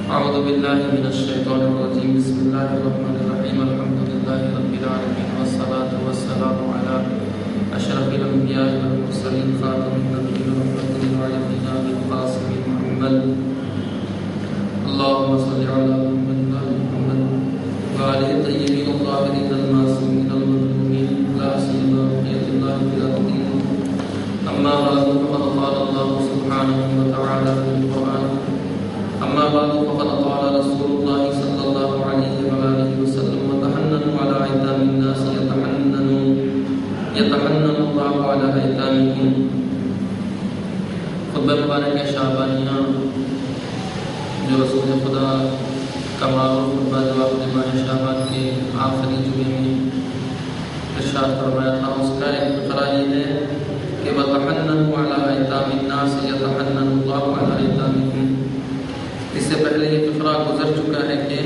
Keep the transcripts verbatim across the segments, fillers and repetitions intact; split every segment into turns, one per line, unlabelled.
أعوذ بالله من الشيطان الرجيم بسم الله الرحمن الرحيم الحمد لله رب العالمين والصلاة والسلام على أشرف الأنبياء والمرسلين خاتم النبيين ورحمة للعالمين أبي القاسم محمد اللهم صل على محمد وعلى محمد وعلى الطيبين الطاهرين المعصومين المظلومين لا سيما بقية الله في الأرض. أما بعد فقد قال الله سبحانه وتعالى في القرآن أما بعد فقد قال رسول الله صلى الله عليه وآله وسلم وتحننوا على أيتام الناس يتحننوا يتحنن الله على أيتامكم. خطبہ مبارک شعبانیہ جو رسول خدا کا معروف خطبہ جواب ماہ شعبان کے آخری جمعے میں ارشاد فرمایا تھا، اس کا ایک فقرہ یہ ہے کہ وَتَحَنَّنُوا عَلَىٰ أَيْتَامِ النَّاسِ يَتَحَنَّنُ اللَّهُ عَلَىٰ أَيْتَامِكُمْ. اس سے پہلے یہ فقرہ گزر چکا ہے کہ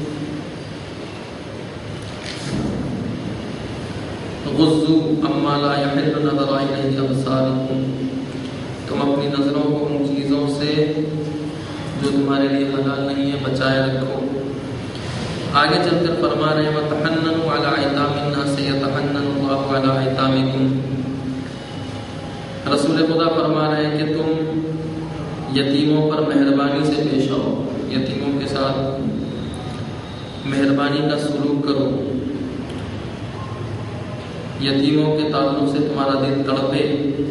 غضوا عما لا يحل نظر إليه أبصاركم، تم اپنی نظروں کو ان چیزوں سے جو تمہارے لیے حلال نہیں ہے بچائے رکھو. آگے چل کر فرما رہے ہیں وَتَحَنَّنُوا عَلَىٰ أَيْتَامِ النَّاسِ يَتَحَنَّنُ اللَّهُ عَلَىٰ أَيْتَامِكُمْ. رسول خدا فرما رہے ہیں کہ تم یتیموں پر مہربانی سے پیش آؤ، یتیموں کے ساتھ مہربانی کا سلوک کرو. یتیموں کے تعلق سے تمہارا دل تڑپے.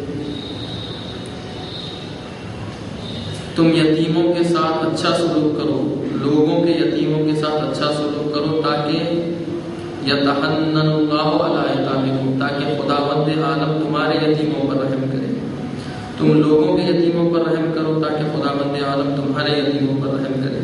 تم یتیموں کے ساتھ اچھا سلوک کرو، لوگوں کے یتیموں کے ساتھ اچھا سلوک کرو تاکہ یتحنن اللہ علی ایتامکم، تاکہ خداوند عالم تمہارے یتیموں پر رحم کرے. تم لوگوں کے یتیموں پر رحم کرو تاکہ خداوند عالم تمہارے یتیموں پر رحم کرے.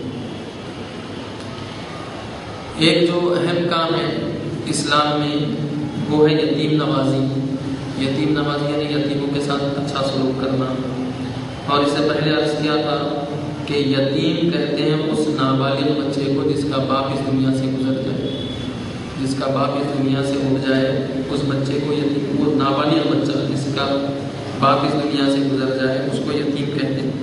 ایک جو اہم کام ہے اسلام میں وہ ہے یتیم نوازی. یتیم نوازی یعنی یتیموں کے ساتھ اچھا سلوک کرنا. اور اس سے پہلے عرض کیا تھا کہ یتیم کہتے ہیں اس نابالغ بچے کو جس کا باپ اس دنیا سے گزر جائے، جس کا باپ اس دنیا سے اٹھ جائے اس بچے کو یتیم، وہ نابالغ بچہ جس کا باپ اس دنیا سے گزر جائے اس کو یتیم کہتے ہیں.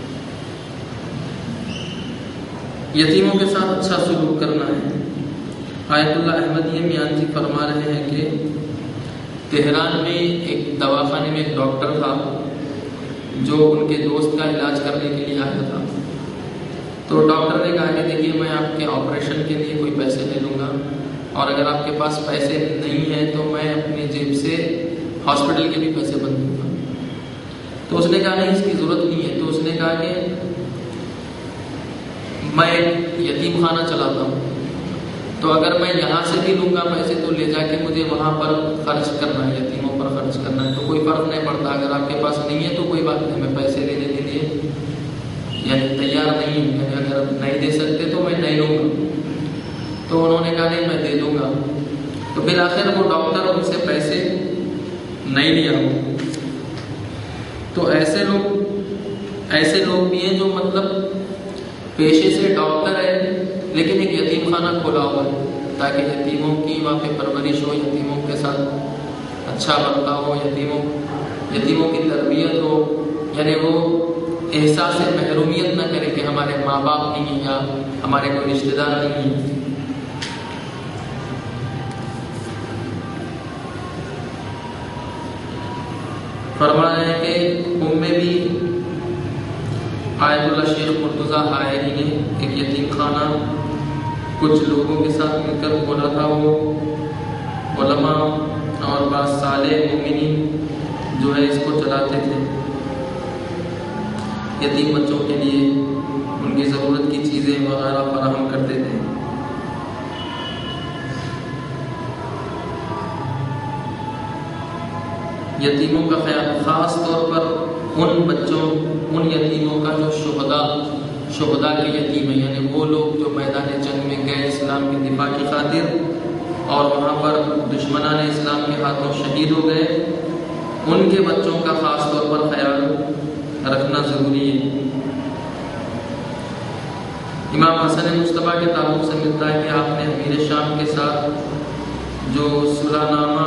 یتیموں کے ساتھ اچھا سلوک کرنا ہے. آیت اللہ احمدیہ میاں جی فرما رہے ہیں کہ تہران میں ایک دواخانے میں ایک ڈاکٹر تھا جو ان کے دوست کا علاج کرنے کے لیے آیا تھا. تو ڈاکٹر نے کہا کہ دیکھیے میں آپ کے آپریشن کے لیے کوئی پیسے نہیں لوں گا، اور اگر آپ کے پاس پیسے نہیں ہیں تو میں اپنی جیب سے ہاسپٹل کے بھی پیسے بند دوں گا. تو اس نے کہا نہیں اس کی ضرورت نہیں ہے. تو اس نے کہا کہ میں ایک یتیم خانہ چلاتا ہوں، تو اگر میں یہاں سے بھی لوں گا پیسے تو لے جا کے مجھے وہاں پر خرچ کرنا ہے، یتیموں پر خرچ کرنا ہے. تو کوئی فرق نہیں پڑتا، اگر آپ کے پاس نہیں ہے تو کوئی بات نہیں، میں پیسے لینے کے لیے یعنی تیار نہیں ہوں. یعنی اگر نہیں دے سکتے تو میں نہیں لوں گا. تو انہوں نے کہا نہیں میں دے دوں گا. تو بالآخر وہ ڈاکٹر ان سے پیسے نہیں لیا. تو ایسے لوگ ایسے لوگ بھی ہیں جو مطلب پیشے سے ڈاکٹر ہے لیکن ایک یتیم خانہ کھولا ہوا ہے تاکہ یتیموں کی وہاں پہ پرورش ہو، یتیموں کے ساتھ اچھا برتاؤ ہو، یتیموں یتیموں کی تربیت ہو. یعنی وہ احساس محرومیت نہ کرے کہ ہمارے ماں باپ نہیں ہیں یا ہمارے کوئی رشتہ دار نہیں ہیں. فرما رہے ہیں کہ قوم میں بھی آیت اللہ شیخ مرتضیٰ حائری نے ایک یتیم خانہ کچھ لوگوں کے ساتھ مل کر کھولا تھا. وہ علماء اور بعض صالح مومنین جو ہے اس کو چلاتے تھے. یتیم بچوں کے لیے ان کی ضرورت کی چیزیں وغیرہ فراہم کرتے تھے. یتیموں کا خیال خاص طور پر ان بچوں ان یتیموں کا جو شہداء شہداء کے یتیم ہیں، یعنی وہ لوگ جو میدان جنگ میں گئے اسلام کی دفاع کی خاطر اور وہاں پر دشمنان اسلام کے ہاتھوں شہید ہو گئے، ان کے بچوں کا خاص طور پر خیال رکھنا ضروری ہے. امام حسن مصطفیٰ کے تعلق سے ملتا ہے کہ آپ نے امیر شام کے ساتھ جو صلح نامہ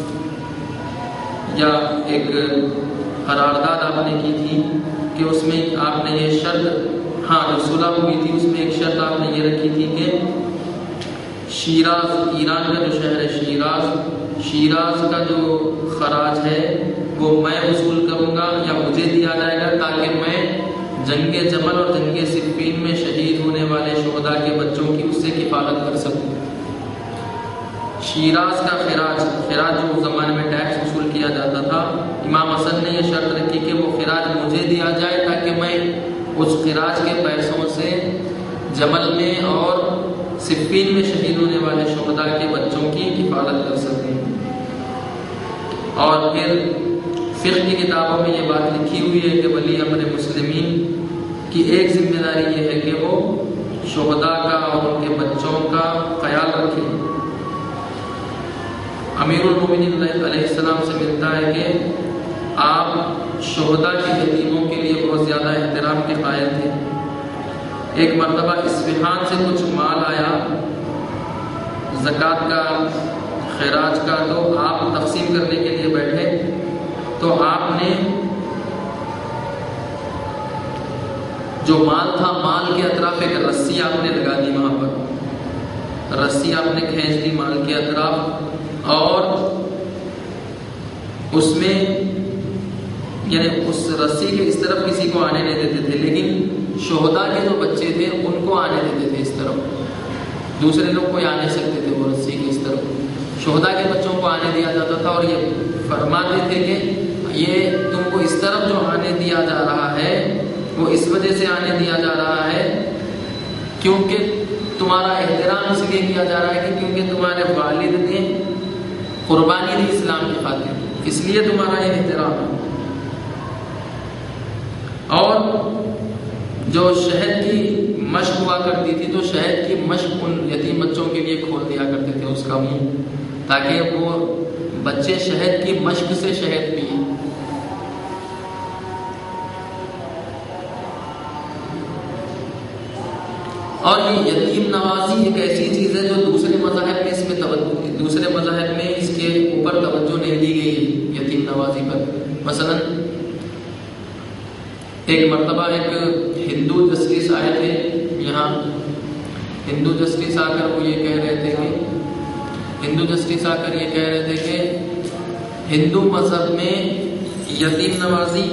یا ایک قرارداد آپ نے کی تھی کہ اس میں آپ نے یہ شرط ہاں جو صلح ہوئی تھی اس میں ایک شرط آپ نے یہ رکھی تھی کہ شیراز، ایران کا جو شہر ہے شیراز، شیراز کا جو خراج ہے وہ میں وصول کروں گا یا مجھے دیا جائے گا، تاکہ میں جنگ جمل اور جنگ صفین میں شہید ہونے والے شہداء کے بچوں کی اس سے کفالت کر سکوں۔ شیراز کا خراج، خراج جو اس زمانے میں ٹیکس وصول کیا جاتا تھا، امام حسن نے یہ شرط رکھی کہ وہ خراج مجھے دیا جائے تاکہ میں اس خراج کے پیسوں سے جمل میں اور صفین میں شہید ہونے والے شہداء کے بچوں کی کفالت کر سکوں۔ اور پھر فقہ کی کتابوں میں یہ بات لکھی ہوئی ہے کہ ولی امر مسلمین کی ایک ذمہ داری یہ ہے کہ وہ شہداء کا اور ان کے بچوں کا خیال رکھے۔ امیر المومنین علیہ السلام سے ملتا ہے کہ آپ شہداء کی یتیموں کے لیے بہت زیادہ احترام کے قائل تھے۔ ایک مرتبہ اصفہان سے کچھ مال آیا زکوٰۃ کا، خراج کا، تو آپ تقسیم کرنے کے لیے بیٹھے تو آپ نے جو مال تھا، مال کے اطراف ایک رسی آپ نے لگا دی، وہاں پر رسی آپ نے کھینچ دی مال کے اطراف، اور اس میں یعنی اس رسی کے اس طرف کسی کو آنے نہیں دیتے تھے، لیکن شہداء کے جو بچے تھے ان کو آنے دیتے تھے اس طرف، دوسرے لوگ کوئی آ نہیں سکتے تھے وہ رسی کے اس طرف، شہداء کے بچوں کو آنے دیا جاتا تھا۔ اور یہ فرماتے تھے کہ یہ تم کو اس طرف جو آنے دیا جا رہا ہے وہ اس وجہ سے آنے دیا جا رہا ہے کیونکہ تمہارا احترام اس لیے کیا جا رہا ہے کہ کیونکہ تمہارے والد نے قربانی دی اسلام کی خاطر، اس لیے تمہارا یہ احترام ہے۔ اور جو شہد کی مشق ہوا کرتی تھی تو شہد کی مشق ان یتیم بچوں کے لیے کھول دیا کرتے تھے اس کا منہ، تاکہ وہ بچے شہد کی مشق سے شہد پئیں۔ اور یہ یتیم نوازی ایک ایسی چیز ہے جو دوسرے مذاہب میں اس میں توجہ دوسرے مذاہب میں اس کے اوپر توجہ نہیں دی گئی ہے یتیم نوازی پر۔ مثلا ایک مرتبہ ایک ہندو جسٹس آئے تھے یہاں، ہندو جسٹس آ کر وہ یہ کہہ رہے تھے کہ ہندو جسٹس آ کر یہ کہہ رہے تھے کہ ہندو مذہب میں یتیم نوازی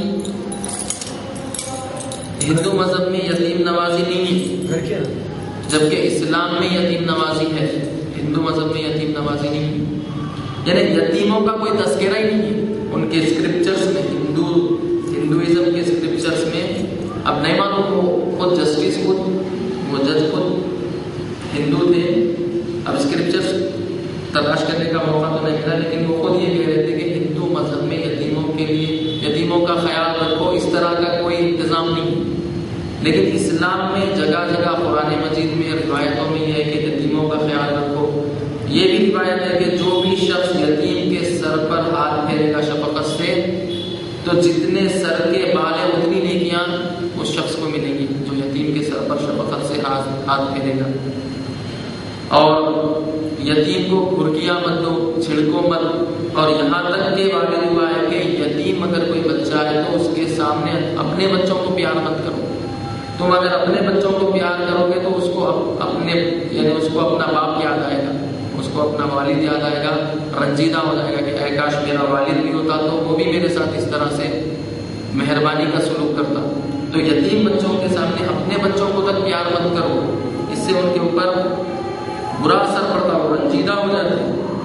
ہندو مذہب میں یتیم نوازی نہیں ہے، جبکہ اسلام میں یتیم نوازی ہے، ہندو مذہب میں یتیم نوازی نہیں ہے، یعنی یتیموں کا کوئی تذکرہ ہی نہیں ہے ان کے اسکرپچرز میں، ہندو ہندوازم کے اسکرپچرز میں۔ اب نہیں معلوم وہ خود جسٹس خود وہ جج خود ہندو تھے، اب اسکرپچرز تلاش کرنے کا موقع تو نہیں ملا، لیکن وہ خود یہ کہہ رہے تھے کہ ہندو مذہب میں یتیموں کے لیے یتیموں کا خیال رکھو، اس طرح کا کوئی انتظام نہیں۔ لیکن اسلام میں جگہ جگہ قرآن مجید میں روایتوں میں یہ ہے کہ یتیموں کا خیال رکھو۔ یہ بھی روایت ہے کہ جو بھی شخص یتیم کے سر پر ہاتھ پھیرے گا شفقت سے تو جتنے سر کے بال ہیں اتنی نیکیاں اس شخص کو ملیں گی جو یتیم کے سر پر شفقت سے ہاتھ پھیرے گا۔ اور یتیم کو گھرکیاں مت دو، چھڑکو مت، اور یہاں تک کہ واقع ہوا ہے کہ یتیم اگر کوئی بچہ ہے تو اس کے سامنے اپنے بچوں کو پیار مت کرو۔ تم اگر اپنے بچوں کو پیار کرو گے تو اس کو اپنے یعنی اس کو اپنا باپ یاد آئے گا، اس کو اپنا والد یاد آئے گا، رنجیدہ ہو جائے گا کہ اے کاش میرا والد بھی ہوتا تو وہ بھی میرے ساتھ اس طرح سے مہربانی کا سلوک کرتا۔ تو یتیم بچوں کے سامنے اپنے بچوں کو تک پیار مت کرو، اس سے ان کے اوپر برا اثر پڑتا، وہ رنجیدہ ہو جاتے۔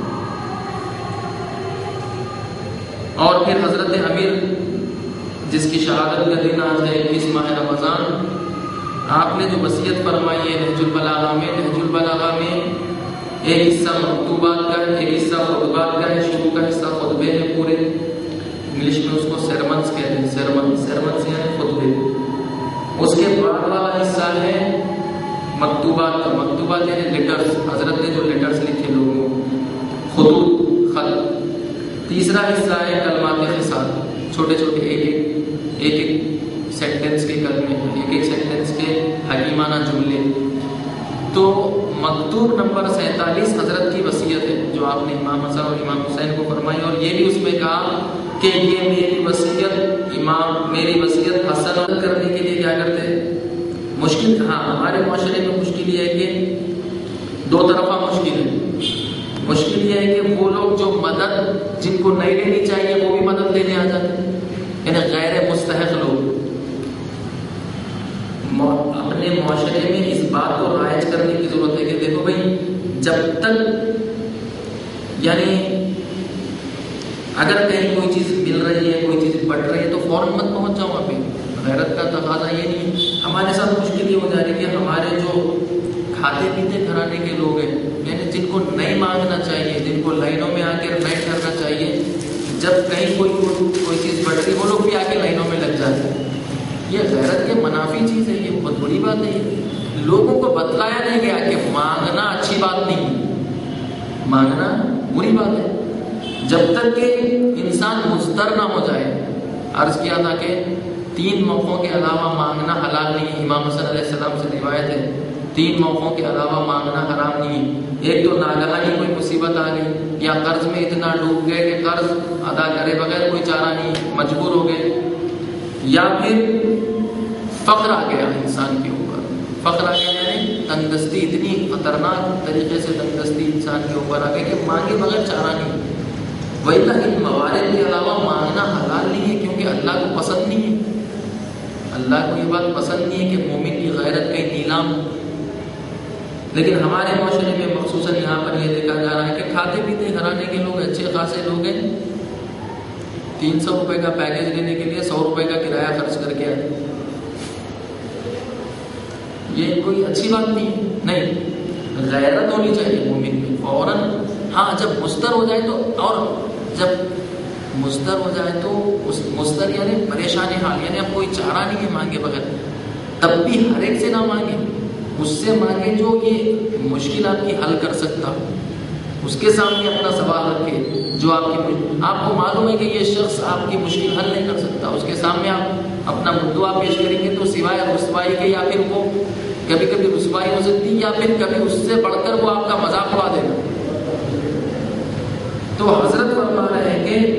اور پھر حضرت امیر جس کی شہادت کا دن آج ہے اکیس ماہ رمضان، آپ نے جو وصیت فرمائی ہے نہج البلاغہ میں، نہج البلاغہ میں ایک حصہ مکتوبات کا ہے، ایک حصہ خطبات کا ہے، شروع کا حصہ خطبے ہیں پورے، انگلش میں اس کو سرمنز کہتے ہیں، سرمن سرمنز یعنی خطبے۔ اس کے بعد والا حصہ ہے مکتوبات کا، مکتوبات یعنی لیٹرز، حضرت نے جو لیٹرز لکھے لوگوں، خطوط خط۔ تیسرا حصہ ہے کلمات خصال، چھوٹے چھوٹے ایک ایک ایک ایک سینٹنس کے کلمے، ایک ایک سینٹنس کے حکیمانہ جملے۔ تو مکتوب نمبر سینتالیس حضرت کی وصیت ہے جو آپ نے امام حسن اور امام حسین کو فرمائی، اور یہ بھی اس میں کہا کہ یہ میری وصیت امام میری وصیت حسن کرنے کے لیے کیا کرتے مشکل ہاں ہمارے معاشرے میں مشکل یہ ہے کہ دو طرفہ مشکل ہے. مشکل یہ ہے کہ وہ لوگ جو مدد جن کو نہیں لینی چاہیے وہ بھی مدد لینے آ جاتے ہیں، یعنی غیر مستحق لوگ. اپنے معاشرے میں اس بات کو رائج کرنے کی ضرورت ہے کہ دیکھو بھائی، جب تک یعنی اگر کہیں کوئی چیز مل رہی ہے، کوئی چیز بٹ رہی ہے تو فوراً مت پہنچ جاؤ وہاں پہ. غیرت کا تقاضا یہ نہیں ہے. ہمارے ساتھ مشکل یہ ہو جا رہی ہے کہ ہمارے جو کھاتے پیتے گھرانے کے لوگ ہیں، یعنی جن کو نہیں مانگنا چاہیے، جن کو لائنوں میں آ کے نہیں کرنا چاہیے، جب کہیں کوئی کوئی چیز بٹ رہی وہ لوگ بھی آ کے لائنوں میں لگ جاتے ہیں. یہ غیرت یہ منافی چیز ہے، یہ بہت بڑی بات ہے. یہ لوگوں کو بتلایا نہیں گیا کہ مانگنا اچھی بات نہیں ہے، مانگنا بری بات ہے. جب تک کہ انسان مضطر نہ ہو جائے. عرض کیا تھا کہ تین موقعوں کے علاوہ مانگنا حلال نہیں ہے. امام حسن علیہ السلام سے روایت ہے تین موقعوں کے علاوہ مانگنا حرام نہیں ہے. ایک تو ناگہانی کوئی مصیبت آ گئی، یا قرض میں اتنا ڈوب گئے کہ قرض ادا کرے بغیر کوئی چارہ نہیں، مجبور ہو گئے، یا پھر فقر آ گیا انسان کے اوپر. فقر آ گیا یعنی تندرستی، اتنی خطرناک طریقے سے تندرستی انسان کے اوپر آ گئی کہ مانگے بغیر چارہ نہیں. وَإِلَّا ان موارد کے علاوہ مانگنا حلال نہیں ہے، کیونکہ اللہ کو پسند نہیں ہے. اللہ کو یہ بات پسند نہیں ہے کہ مومن کی غیرت کا نیلام. لیکن ہمارے معاشرے میں مخصوصاً یہاں پر یہ دیکھا جا رہا ہے کہ کھاتے پیتے گھرانے کے لوگ اچھے خاصے لوگ ہیں، تین سو روپے کا پیکیج لینے کے لیے سو روپے کا کرایہ خرچ کر کے آئے. یہ کوئی اچھی بات نہیں. نہیں، غیرت ہونی چاہیے مومن میں فوراً. ہاں جب مستر ہو جائے تو، اور جب مستر ہو جائے تو اس مستر یعنی پریشان حال، یعنی اب کوئی چارہ نہیں ہے مانگے بغیر، تب بھی ہر ایک سے نہ مانگے. اس سے مانگے جو یہ مشکل آپ کی حل کر سکتا، اس کے سامنے اپنا سوال رکھے. جو آپ کی آپ کو معلوم ہے کہ یہ شخص آپ کی مشکل حل نہیں کر سکتا، اس کے سامنے آپ اپنا مدعا پیش کریں گے تو سوائے رسوائی کے، یا پھر وہ کبھی کبھی رسوائی ہو سکتی، یا پھر کبھی اس سے بڑھ کر وہ آپ کا مذاق اڑا دینا. تو حضرت فرما رہے ہیں کہ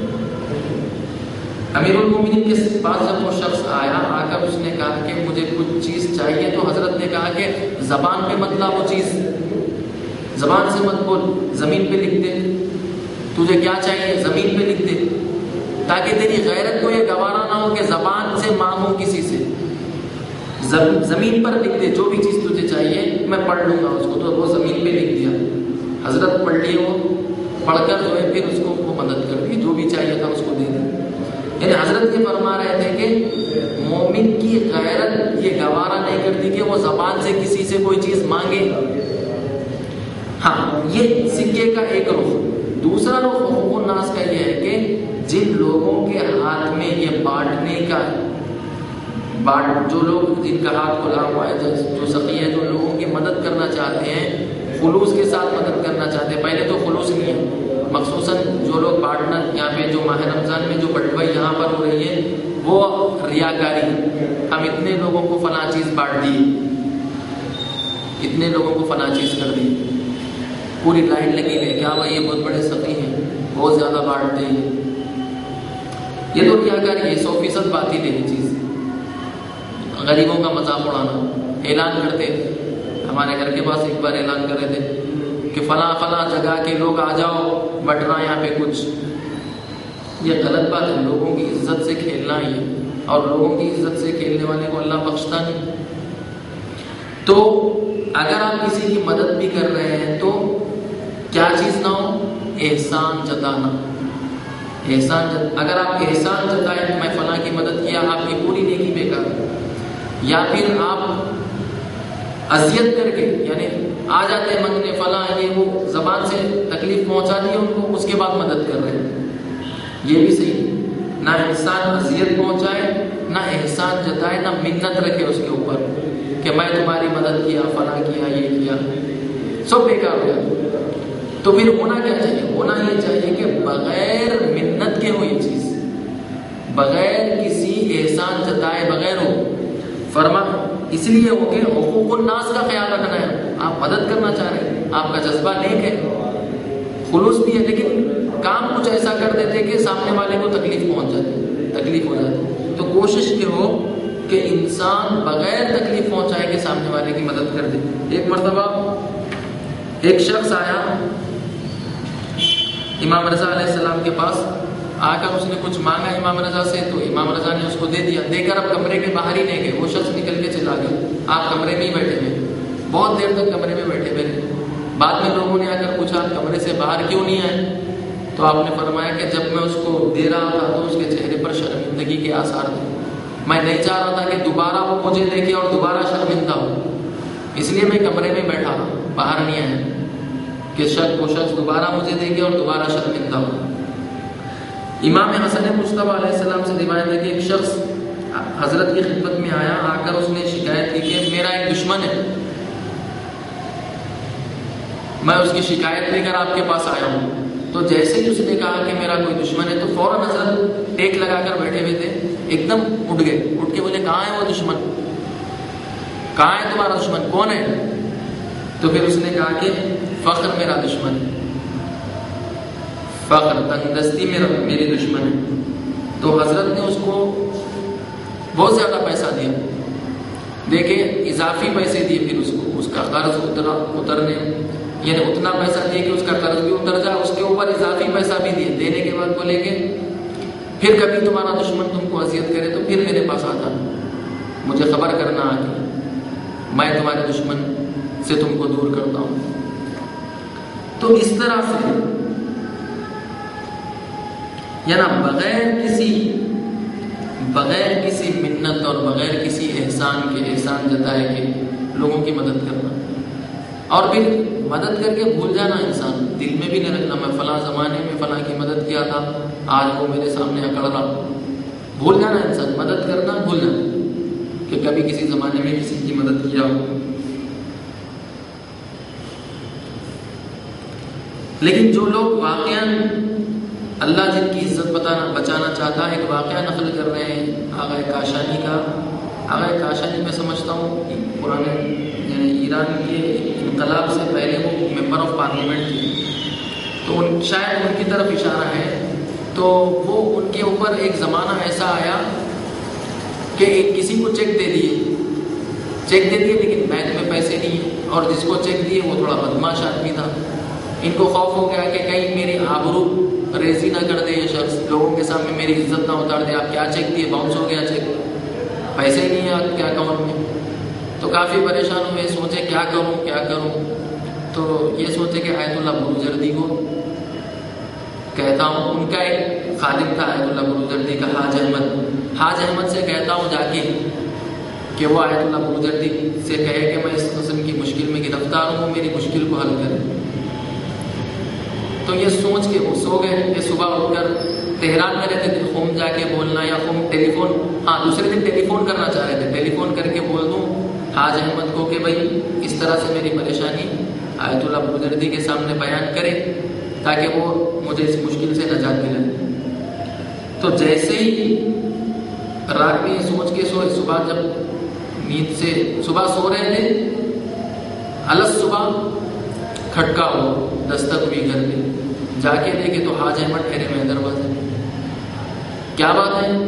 امیر المومنین کے پاس جب وہ شخص آیا، آ کر اس نے کہا کہ مجھے کچھ چیز چاہیے، تو حضرت نے کہا کہ زبان پہ مت لا وہ چیز، زبان سے مت بول، زمین پہ لکھ دے. تجھے کیا چاہیے زمین پہ لکھ دے، تاکہ تیری غیرت کو یہ گوارا نہ ہو کہ زبان سے مانگوں کسی سے. زمین پر لکھ دے جو بھی چیز تجھے چاہیے، میں پڑھ لوں گا اس کو. تو وہ زمین پہ لکھ دیا. حضرت پڑھ لی، وہ پڑھ کر جو ہے پھر اس کو وہ مدد کر دی، جو بھی چاہیے تھا اس کو دے دی. یعنی حضرت یہ فرما رہے تھے کہ مومن کی غیرت یہ گوارا نہیں کرتی کہ وہ زبان سے کسی سے کوئی چیز مانگے. ہاں یہ سکے کا ایک رخ. دوسرا رخ حقوق الناس کا یہ ہے کہ جن لوگوں کے ہاتھ میں یہ بانٹنے کا بانٹ جو لوگ جن کا ہاتھ کھلا ہوا ہے، جو سخی ہے، جو لوگوں کی مدد کرنا چاہتے ہیں، خلوص کے ساتھ مدد کرنا چاہتے ہیں. پہلے تو خلوص نہیں ہے، مخصوصاً جو لوگ بانٹنا، یہاں پہ جو ماہ رمضان میں جو بٹوائی یہاں پر ہو رہی ہے وہ ریاکاری. ہم اتنے لوگوں کو فلاں چیز بانٹ دی، اتنے لوگوں کو فلاں چیز کر دی، پوری لائن لگی ہوئی، کیا بھائی یہ بہت بڑے سخی ہیں، بہت زیادہ بانٹتے ہیں. یہ تو ریاکاری ہے، سو فیصد بات ہی نہیں چیز. غریبوں کا مذاق اڑانا. اعلان کرتے، ہمارے گھر کے پاس ایک بار اعلان کر رہے تھے کہ فلاں فلاں جگہ کے لوگ آ جاؤ، بٹ رہا یہاں پہ کچھ. یہ غلط بات ہے. لوگوں کی عزت سے کھیلنا ہی ہے، اور لوگوں کی عزت سے کھیلنے والے کو اللہ بخشتا نہیں. تو اگر آپ کسی کی مدد بھی کر رہے ہیں تو کیا چیز نہ ہو؟ احسان جتانا. احسان جت... اگر آپ احسان جتائیں کہ میں فلاں کی مدد کیا، آپ کی پوری نیکی بیکار. یا پھر آپ اذیت کر کے، یعنی آ جاتے ہیں منگنے فلاں یہ وہ، زبان سے تکلیف پہنچا دی ان کو، اس کے بعد مدد کر رہے ہیں، یہ بھی صحیح نہیں. نہ انسان اذیت پہنچائے، نہ احسان جتائے، نہ منت رکھے اس کے اوپر کہ میں تمہاری مدد کیا، فلاں کیا، یہ کیا، سب بیکار ہو جاتا. تو پھر ہونا کیا چاہیے؟ ہونا یہ چاہیے کہ بغیر منت کے ہو یہ چیز، بغیر کسی احسان جتائے بغیر ہو. فرما اس لیے ہو کہ حقوق الناس کا خیال رکھنا ہے. آپ مدد کرنا چاہ رہے ہیں، آپ کا جذبہ نیک ہے، خلوص بھی ہے، لیکن کام کچھ ایسا کر دیتے کہ سامنے والے کو تکلیف پہنچ جاتی، تکلیف ہو جاتی. تو کوشش یہ ہو کہ انسان بغیر تکلیف پہنچائے کے سامنے والے کی مدد کر دے. ایک مرتبہ ایک شخص آیا امام رضا علیہ السلام کے پاس، آ کر اس نے کچھ مانگا امام رضا سے، تو امام رضا نے اس کو دے دیا. دے کر اب کمرے کے باہر ہی نہیں گئے، وہ شخص نکل کے چلا گیا. آپ کمرے میں ہی بیٹھے ہوئے، بہت دیر تک کمرے میں بیٹھے ہوئے رہے. بعد میں لوگوں نے آ کر پوچھا کمرے سے باہر کیوں نہیں آئے؟ تو آپ نے فرمایا کہ جب میں اس کو دے رہا تھا تو اس کے چہرے پر شرمندگی کے آثار تھے. میں نہیں چاہ رہا تھا کہ دوبارہ وہ مجھے دیکھے اور دوبارہ شرمندہ ہو، اس لیے میں کمرے میں بیٹھا رہا، باہر نہیں آیا کہ شخص وہ شخص دوبارہ مجھے دیکھے اور دوبارہ شرمندہ ہو. امام حسن مصطفیٰ علیہ السلام سے روایت ہے کہ ایک شخص حضرت کی خدمت میں آیا، آ کر اس نے شکایت کی کہ میرا ایک دشمن ہے، میں اس کی شکایت لے کر آپ کے پاس آیا ہوں. تو جیسے ہی اس نے کہا کہ میرا کوئی دشمن ہے تو فوراً حضرت ٹیک لگا کر بیٹھے ہوئے تھے، ایک دم اٹھ گئے، اٹھ کے بولے کہاں ہے وہ دشمن، کہاں ہے تمہارا دشمن، کون ہے؟ تو پھر اس نے کہا کہ فخر میرا دشمن ہے، فخر تنگ دستی میرا میری دشمن ہے. تو حضرت نے اس کو بہت زیادہ پیسہ دیا، دیکھیں اضافی پیسے دیے، پھر اس کو اس کا قرض اترا اترنے یعنی اتنا پیسہ دیے کہ اس کا قرض بھی اتر جائے، اس کے اوپر اضافی پیسہ بھی دیے. دینے کے بعد بولے کہ پھر کبھی تمہارا دشمن تم کو اذیت کرے تو پھر میرے پاس آتا، مجھے خبر کرنا آگے، میں تمہارے دشمن سے تم کو دور کرتا ہوں. تو اس طرح سے یعنی بغیر کسی بغیر کسی منت اور بغیر کسی احسان کے احسان جتائے کے لوگوں کی مدد کرنا، اور پھر مدد کر کے بھول جانا. انسان دل میں بھی نہیں رکھنا میں فلاں زمانے میں فلاں کی مدد کیا تھا، آج وہ میرے سامنے اکڑ رہا. بھول جانا انسان، مدد کرنا بھول جانا کہ کبھی کسی زمانے میں کسی کی مدد کیا ہو. لیکن جو لوگ واقعاً اللہ جن کی عزت بتانا بچانا چاہتا ہے، ایک واقعہ نقل کر رہے ہیں آغا کاشانی کا. آغا کاشانی میں سمجھتا ہوں کہ پرانے یعنی ایران کے انقلاب سے پہلے وہ ممبر آف پارلیمنٹ تھے، تو ان شاید ان کی طرف اشارہ ہے. تو وہ ان کے اوپر ایک زمانہ ایسا آیا کہ ایک کسی کو چیک دے دیے چیک دے دیے لیکن بینک میں پیسے نہیں ہیں، اور جس کو چیک دیے وہ تھوڑا بدماش آدمی تھا. ان کو خوف ہو گیا کہ کہیں میری آبرو ریزی نہ کر دے یہ شخص، لوگوں کے سامنے میری عزت نہ اتار دے. آپ کیا چیک دیے؟ باؤنس ہو گیا چیک، پیسے ہی نہیں ہیں آپ کے اکاؤنٹ میں. تو کافی پریشان ہوئے، سوچے کیا کروں کیا کروں. تو یہ سوچے کہ آیت اللہ بروجردی کو کہتا ہوں. ان کا ایک خادم تھا آیت اللہ بروجردی کا، حاج احمد. حاج احمد سے کہتا ہوں جا کے کہ وہ آیت اللہ بروجردی سے کہے کہ میں اس قسم کی مشکل میں گرفتار ہوں، میری مشکل کو حل کرے. تو یہ سوچ کے وہ سو گئے کہ صبح اٹھ کر تہران میں رہتے تھے، قم جا کے بولنا یا قم ٹیلی فون، ہاں دوسرے دن ٹیلی فون کرنا چاہ رہے تھے، ٹیلی فون کر کے بول دوں حاج احمد کو کہ بھائی اس طرح سے میری پریشانی آیت اللہ بروجردی کے سامنے بیان کرے تاکہ وہ مجھے اس مشکل سے نجات دلائے. تو جیسے ہی رات میں یہ سوچ کے سوئے، صبح جب نیند سے صبح سو رہے تھے، الگ صبح کھٹکا ہو، دستک ہوئی گھر پہ. جا کے دیکھے تو حاج احمد ٹھہرے ہوئے دروازے. کیا بات ہے،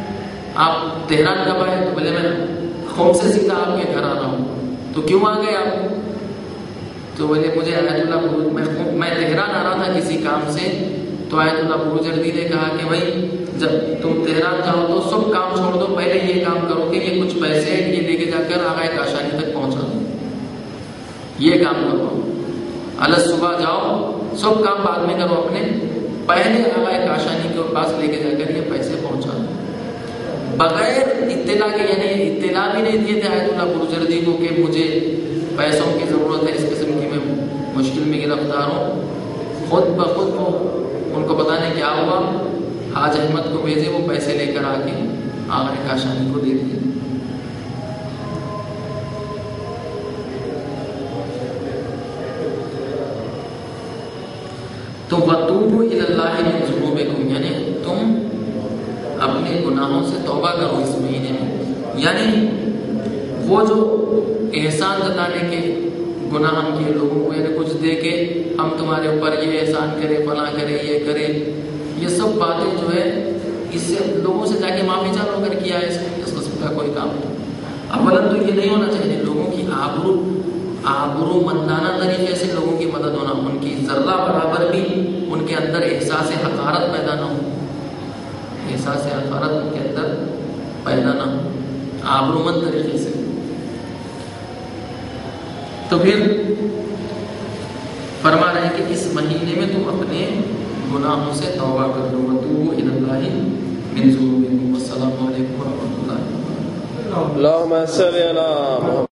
آپ تہران کب آئے؟ تو بولے میں قم سے سیدھا آپ کے گھر آ رہا ہوں. تو کیوں آ گئے آپ؟ تو بولے مجھے آیت اللہ بروج میں میں تہران آ رہا تھا کسی کام سے. تو آیت اللہ بروجردی نے کہا کہ بھائی جب تم تہران جاؤ تو سب کام چھوڑ دو، پہلے یہ کام کرو کہ یہ کچھ پیسے یہ لے کے جا کر آغا کاشانی تک پہنچا دو، یہ کام کرو. الگ صبح جاؤ، سب کام بعد میں کرو، اپنے پہلے آغا کاشانی کے پاس لے کے جا کر یہ پیسے پہنچا دو. بغیر اطلاع کے، یعنی اطلاع بھی نہیں دیے تھے آیت اللہ بروجردی کو کہ مجھے پیسوں کی ضرورت ہے، اس قسم کی میں مشکل میں گرفتار ہوں. خود بخود وہ ان کو پتہ نہیں کیا ہوا، حاج احمد کو بھیجے، وہ پیسے لے کر آ کے آغا کاشانی کو دے دیے. تو وَتُوبُوا إِلَى اللَّهِ مِن ذُنُوبِكُمْ، یعنی تم اپنے گناہوں سے توبہ کرو اس مہینے میں. یعنی وہ جو احسان جتانے کے گناہ ہم کیے لوگوں کو، یعنی کچھ دے کے ہم تمہارے اوپر یہ احسان کرے، فلاں کرے، یہ کرے، یہ سب باتیں جو ہے اس سے لوگوں سے جا کے معافی چاہو اگر کیا ہے اس قسم کا کا کوئی کام نہیں۔ اولاً تو یہ نہیں ہونا چاہیے لوگوں کی آبرو آبرو مندانہ طریقے سے لوگوں کی مدد ہونا، ان کی ذرہ برابر بھی ان کے اندر احساس حقارت پیدا نہ ہو، احساس حقارت ان کے اندر پیدا نہ ہو، آبرو مند طریقے سے۔ تو پھر فرما رہے ہیں کہ اس مہینے میں تم اپنے گناہوں سے توبہ کر لو، وتوبوا الی اللہ من ذنوبکم، والسلام علیکم ورحمۃ اللہ وبرکاتہ۔
اللهم صل على محمد